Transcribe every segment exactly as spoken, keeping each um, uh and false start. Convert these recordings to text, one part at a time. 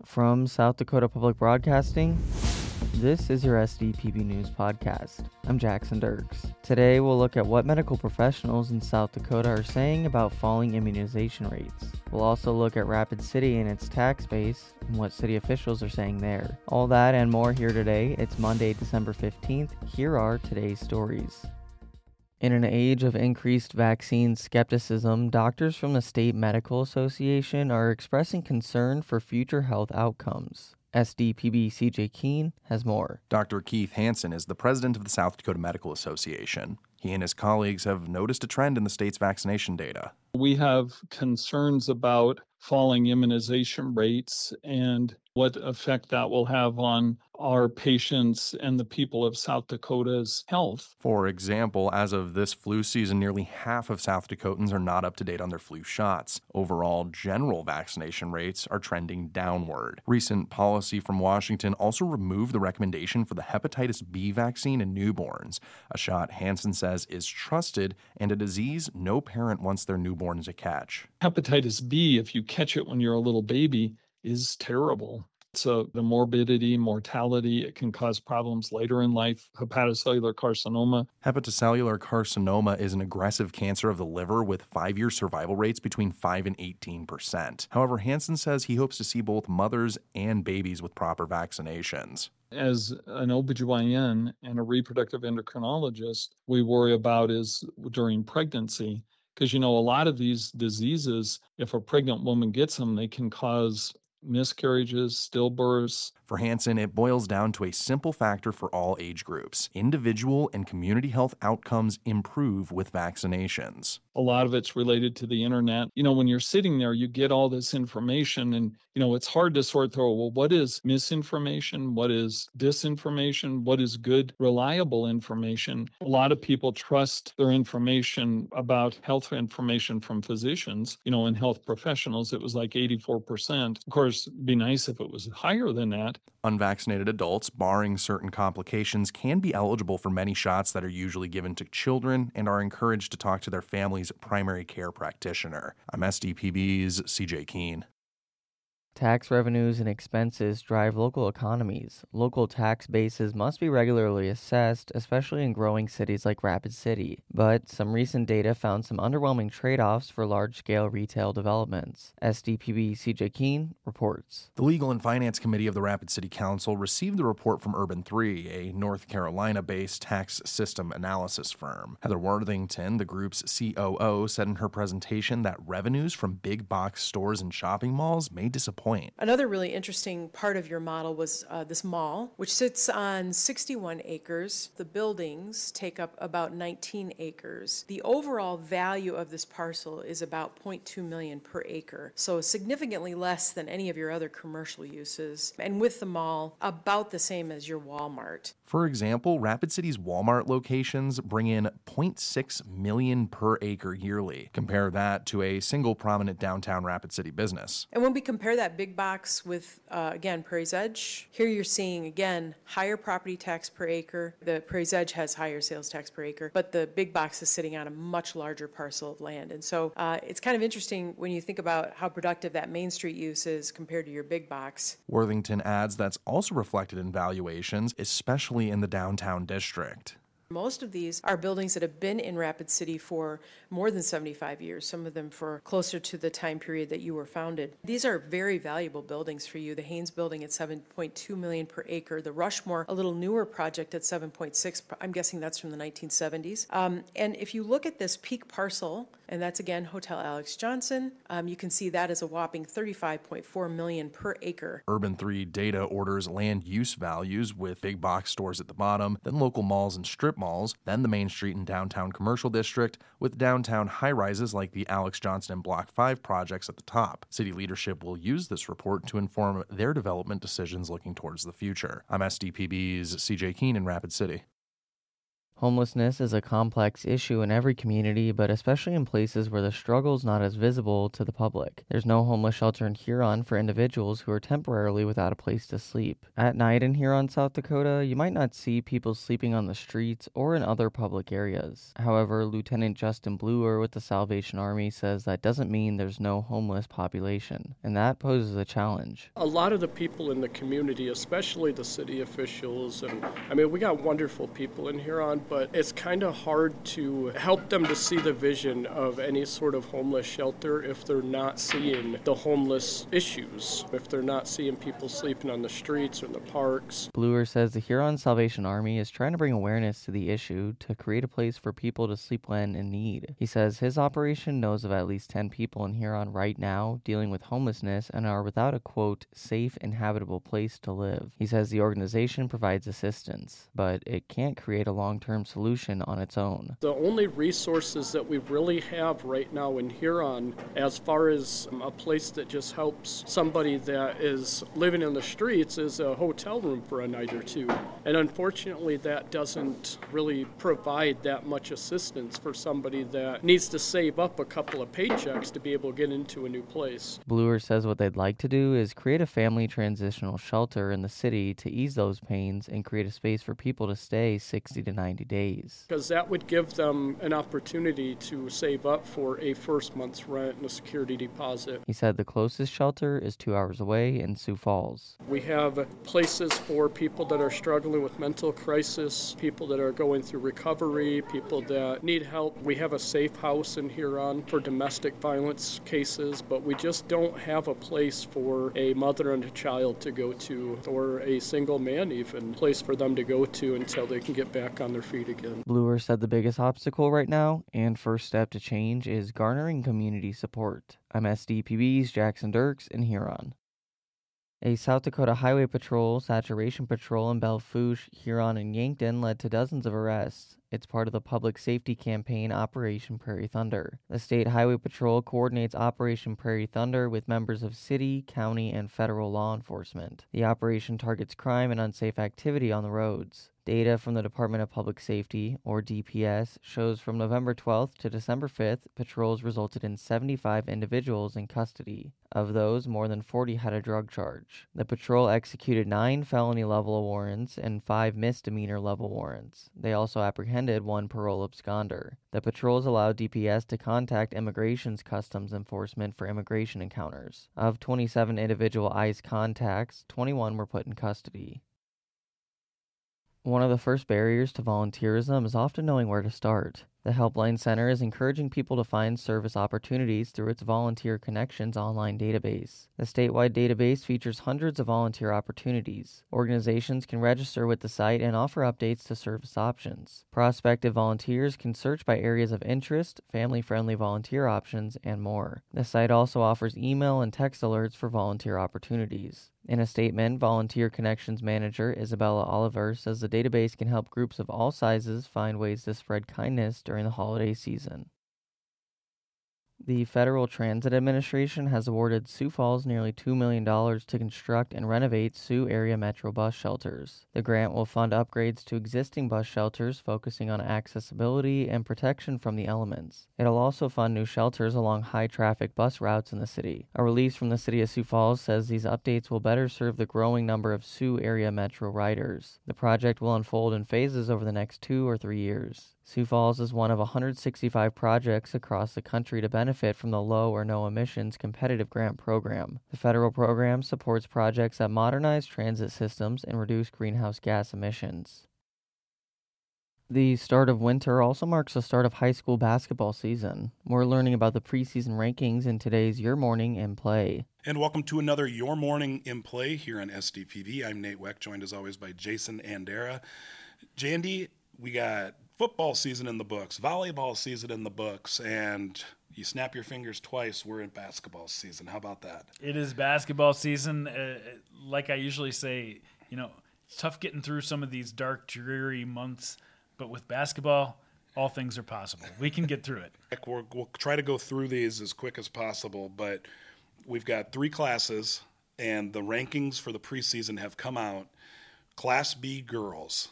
From South Dakota Public Broadcasting, this is your S D P B News Podcast. I'm Jackson Dirks. Today we'll look at what medical professionals in South Dakota are saying about falling immunization rates. We'll also look at Rapid City and its tax base and what city officials are saying there. All that and more here today. It's Monday, December fifteenth. Here are today's stories. In an age of increased vaccine skepticism, doctors from the State Medical Association are expressing concern for future health outcomes. S D P B C J Keene has more. Doctor Keith Hansen is the president of the South Dakota Medical Association. He and his colleagues have noticed a trend in the state's vaccination data. We have concerns about falling immunization rates and what effect that will have on our patients and the people of South Dakota's health. For example, as of this flu season, nearly half of South Dakotans are not up to date on their flu shots. Overall, general vaccination rates are trending downward. Recent policy from Washington also removed the recommendation for the hepatitis B vaccine in newborns, a shot Hansen says is trusted and a disease no parent wants their newborn to catch. Hepatitis B, if you catch it when you're a little baby, is terrible. So the morbidity, mortality, it can cause problems later in life. Hepatocellular carcinoma. Hepatocellular carcinoma is an aggressive cancer of the liver with five-year survival rates between five and eighteen percent. However, Hansen says he hopes to see both mothers and babies with proper vaccinations. As an O B G Y N and a reproductive endocrinologist, we worry about is during pregnancy. Because, you know, a lot of these diseases, if a pregnant woman gets them, they can cause miscarriages, stillbirths. For Hansen, it boils down to a simple factor for all age groups. Individual and community health outcomes improve with vaccinations. A lot of it's related to the internet. You know, when you're sitting there, you get all this information and, you know, it's hard to sort through, well, what is misinformation? What is disinformation? What is good, reliable information? A lot of people trust their information about health information from physicians. You know, in health professionals, it was like eighty-four percent. Of course, it'd be nice if it was higher than that. Unvaccinated adults, barring certain complications, can be eligible for many shots that are usually given to children and are encouraged to talk to their family's primary care practitioner. I'm S D P B's C J Keene. Tax revenues and expenses drive local economies. Local tax bases must be regularly assessed, especially in growing cities like Rapid City. But some recent data found some underwhelming trade-offs for large-scale retail developments. S D P B C J Keene reports. The Legal and Finance Committee of the Rapid City Council received the report from Urban three, a North Carolina-based tax system analysis firm. Heather Worthington, the group's C O O, said in her presentation that revenues from big box stores and shopping malls may disappoint. Another really interesting part of your model was uh, this mall, which sits on sixty-one acres. The buildings take up about nineteen acres. The overall value of this parcel is about zero point two million dollars per acre, so significantly less than any of your other commercial uses, and with the mall, about the same as your Walmart. For example, Rapid City's Walmart locations bring in zero point six million dollars per acre yearly. Compare that to a single prominent downtown Rapid City business. And when we compare that big box with, uh, again, Prairie's Edge, here you're seeing, again, higher property tax per acre. The Prairie's Edge has higher sales tax per acre, but the big box is sitting on a much larger parcel of land. And so uh, it's kind of interesting when you think about how productive that Main Street use is compared to your big box. Worthington adds that's also reflected in valuations, especially in the downtown district. Most of these are buildings that have been in Rapid City for more than seventy-five years, some of them for closer to the time period that you were founded. These are very valuable buildings for you. The Haynes building at seven point two million dollars per acre, the Rushmore, a little newer project at seven point six, I'm guessing that's from the nineteen seventies. Um, and if you look at this peak parcel, and that's again Hotel Alex Johnson, um, you can see that is a whopping thirty-five point four million dollars per acre. Urban three data orders land use values with big box stores at the bottom, then local malls and strip malls, then the Main Street and downtown commercial district, with downtown high-rises like the Alex Johnson and Block five projects at the top. City leadership will use this report to inform their development decisions looking towards the future. I'm S D P B's C J Keene in Rapid City. Homelessness is a complex issue in every community, but especially in places where the struggle is not as visible to the public. There's no homeless shelter in Huron for individuals who are temporarily without a place to sleep. At night in Huron, South Dakota, you might not see people sleeping on the streets or in other public areas. However, Lieutenant Justin Bluer with the Salvation Army says that doesn't mean there's no homeless population, and that poses a challenge. A lot of the people in the community, especially the city officials, and I mean, we got wonderful people in Huron, but it's kind of hard to help them to see the vision of any sort of homeless shelter if they're not seeing the homeless issues, if they're not seeing people sleeping on the streets or in the parks. Bluer says the Huron Salvation Army is trying to bring awareness to the issue to create a place for people to sleep when in need. He says his operation knows of at least ten people in Huron right now dealing with homelessness and are without a, quote, safe and habitable place to live. He says the organization provides assistance, but it can't create a long-term solution on its own. The only resources that we really have right now in Huron, as far as a place that just helps somebody that is living in the streets, is a hotel room for a night or two. And unfortunately, that doesn't really provide that much assistance for somebody that needs to save up a couple of paychecks to be able to get into a new place. Bluer says what they'd like to do is create a family transitional shelter in the city to ease those pains and create a space for people to stay sixty to ninety days. Because that would give them an opportunity to save up for a first month's rent and a security deposit. He said the closest shelter is two hours away in Sioux Falls. We have places for people that are struggling with mental crisis, people that are going through recovery, people that need help. We have a safe house in Huron for domestic violence cases, but we just don't have a place for a mother and a child to go to, or a single man even, place for them to go to until they can get back on their feet again. Bluer said the biggest obstacle right now and first step to change is garnering community support. I'm S D P B's Jackson Dirks in Huron. A South Dakota Highway Patrol saturation patrol in Belle Fourche, Huron, and Yankton led to dozens of arrests. It's part of the public safety campaign Operation Prairie Thunder. The State Highway Patrol coordinates Operation Prairie Thunder with members of city, county, and federal law enforcement. The operation targets crime and unsafe activity on the roads. Data from the Department of Public Safety, or D P S, shows from November twelfth to December fifth, patrols resulted in seventy-five individuals in custody. Of those, more than forty had a drug charge. The patrol executed nine felony-level warrants and five misdemeanor-level warrants. They also apprehended one parole absconder. The patrols allowed D P S to contact Immigration's Customs Enforcement for immigration encounters. Of twenty-seven individual ICE contacts, twenty-one were put in custody. One of the first barriers to volunteerism is often knowing where to start. The Helpline Center is encouraging people to find service opportunities through its Volunteer Connections online database. The statewide database features hundreds of volunteer opportunities. Organizations can register with the site and offer updates to service options. Prospective volunteers can search by areas of interest, family-friendly volunteer options, and more. The site also offers email and text alerts for volunteer opportunities. In a statement, Volunteer Connections Manager Isabella Oliver says the database can help groups of all sizes find ways to spread kindness during the holiday season. The Federal Transit Administration has awarded Sioux Falls nearly two million dollars to construct and renovate Sioux area Metro bus shelters. The grant will fund upgrades to existing bus shelters focusing on accessibility and protection from the elements. It'll also fund new shelters along high-traffic bus routes in the city. A release from the city of Sioux Falls says these updates will better serve the growing number of Sioux area Metro riders. The project will unfold in phases over the next two or three years. Sioux Falls is one of one hundred sixty-five projects across the country to benefit from the Low or No Emissions Competitive Grant Program. The federal program supports projects that modernize transit systems and reduce greenhouse gas emissions. The start of winter also marks the start of high school basketball season. We're learning about the preseason rankings in today's Your Morning in Play. And welcome to another Your Morning in Play here on S D P V. I'm Nate Weck, joined as always by Jason Andera. Jandy, we got football season in the books, volleyball season in the books, and you snap your fingers twice, we're in basketball season. How about that? It is basketball season. Uh, like I usually say, you know, it's tough getting through some of these dark, dreary months, but with basketball, all things are possible. We can get through it. We're, we'll try to go through these as quick as possible, but we've got three classes, and the rankings for the preseason have come out. Class B girls,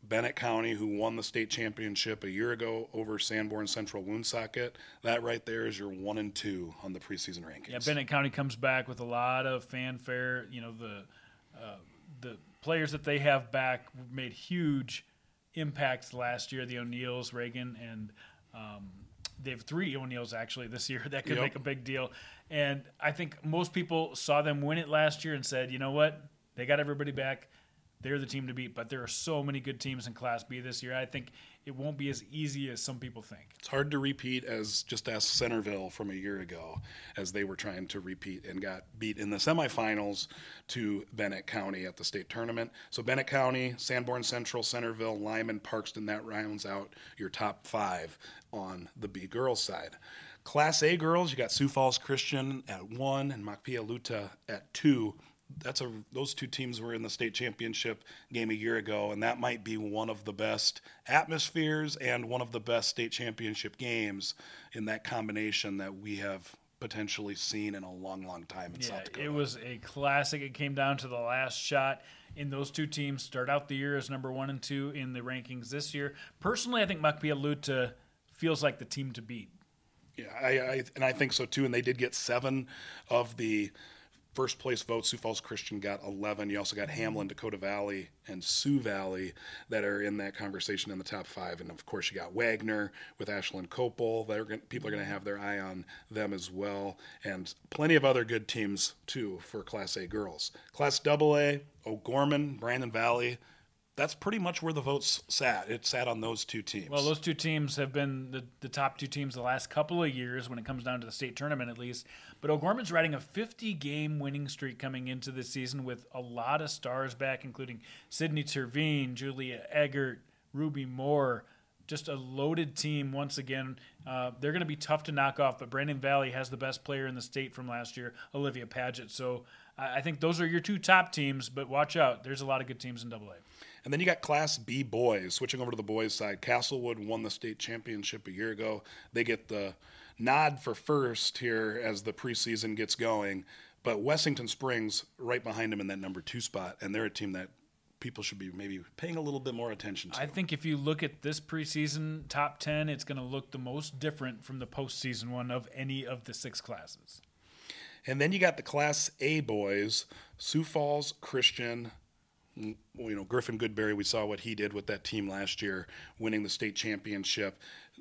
Bennett County, who won the state championship a year ago over Sanborn Central Woonsocket. That right there is your one and two on the preseason rankings. Yeah, Bennett County comes back with a lot of fanfare. You know, the uh, the players that they have back made huge impacts last year. The O'Neills, Reagan, and um, they have three O'Neills actually this year. That could Yep. make a big deal. And I think most people saw them win it last year and said, you know what, they got everybody back. They're the team to beat, but there are so many good teams in Class B this year. I think it won't be as easy as some people think. It's hard to repeat, as just ask Centerville from a year ago, as they were trying to repeat and got beat in the semifinals to Bennett County at the state tournament. So Bennett County, Sanborn Central, Centerville, Lyman, Parkston, that rounds out your top five on the B girls side. Class A girls, you got Sioux Falls Christian at one and Makpialuta at two. That's a those two teams were in the state championship game a year ago, and that might be one of the best atmospheres and one of the best state championship games in that combination that we have potentially seen in a long, long time in Yeah, South Dakota. it was a classic. It came down to the last shot. In those two teams start out the year as number one and two in the rankings this year. Personally, I think Makpialuta feels like the team to beat. Yeah, I, I and I think so too. And they did get seven of the first place votes. Sioux Falls Christian got eleven. You also got Hamlin, Dakota Valley, and Sioux Valley that are in that conversation in the top five. And of course, you got Wagner with Ashland Copel. They're gonna, people are going to have their eye on them as well, and plenty of other good teams too for Class A girls. Class Double A, O'Gorman, Brandon Valley. That's pretty much where the votes sat. It sat on those two teams. Well, those two teams have been the, the top two teams the last couple of years when it comes down to the state tournament at least. But O'Gorman's riding a fifty-game winning streak coming into this season with a lot of stars back, including Sydney Terveen, Julia Eggert, Ruby Moore. Just a loaded team once again. Uh, they're going to be tough to knock off, but Brandon Valley has the best player in the state from last year, Olivia Paget. So I, I think those are your two top teams, but watch out. There's a lot of good teams in Double A. And then you got Class B boys. Switching over to the boys' side, Castlewood won the state championship a year ago. They get the nod for first here as the preseason gets going. But Wessington Springs right behind them in that number two spot, and they're a team that people should be maybe paying a little bit more attention to. I think if you look at this preseason top ten, it's going to look the most different from the postseason one of any of the six classes. And then you got the Class A boys, Sioux Falls Christian. You know, Griffin Goodberry, we saw what he did with that team last year, winning the state championship.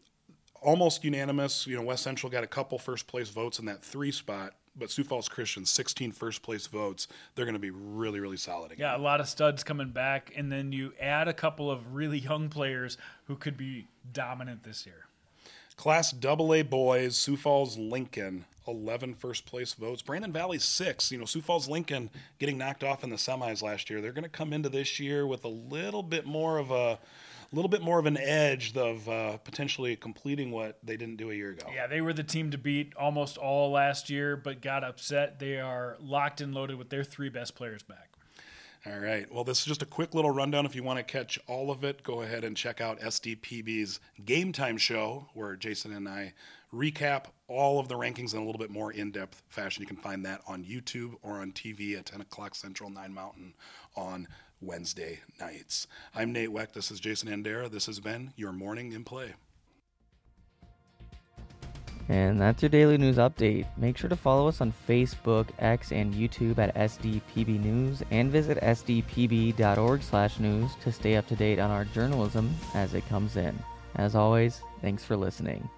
Almost unanimous. You know, West Central got a couple first-place votes in that three spot, but Sioux Falls Christian, sixteen first-place votes. They're going to be really, really solid again. Yeah, a lot of studs coming back, and then you add a couple of really young players who could be dominant this year. Class Double A boys, Sioux Falls Lincoln, eleven first-place votes. Brandon Valley, six. You know, Sioux Falls Lincoln getting knocked off in the semis last year. They're going to come into this year with a little bit more of a little bit more of an edge of uh, potentially completing what they didn't do a year ago. Yeah, they were the team to beat almost all last year, but got upset. They are locked and loaded with their three best players back. All right. Well, this is just a quick little rundown. If you want to catch all of it, go ahead and check out S D P B's Game Time Show, where Jason and I recap all of the rankings in a little bit more in-depth fashion. You can find that on YouTube or on T V at ten o'clock Central, nine Mountain on Wednesday nights. I'm Nate Weck. This is Jason Andera. This has been your Morning in Play. And that's your daily news update. Make sure to follow us on Facebook, X, and YouTube at S D P B News, and visit S D P B dot org slash news to stay up to date on our journalism as it comes in. As always, thanks for listening.